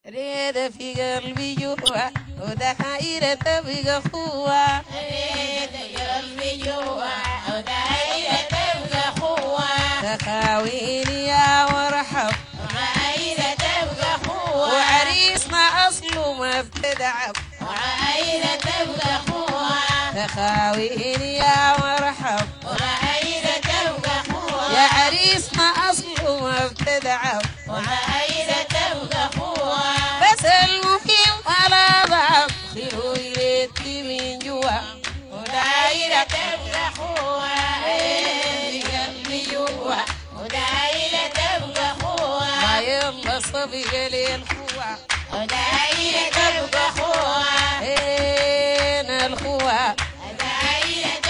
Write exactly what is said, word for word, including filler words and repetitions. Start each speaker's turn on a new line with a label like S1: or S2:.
S1: ريد في قلبي جوا ودايرة تبقى قوة
S2: ريد في قلبي جوا ودايرة تبقى قوة
S1: تخاويني يا ورحب
S2: ودايرة تبقى قوة
S1: وعريسنا أصله ما بتدعب
S2: ودايرة تبقى قوة
S1: تخاويني يا ورحب
S2: ودايرة تبقى قوة
S1: يا عريسنا أصله ما بتدعب
S2: ودايرة تبقى قوة
S1: بس المهم على بعض خلو يلتي من جوا
S2: ودايرة تبقى قوة في قلبي جوا ودايرة تبقى قوة
S1: ما يلا صبي للخوة
S2: ودايرة تبقى قوة
S1: هنا الخوة
S2: ودايرة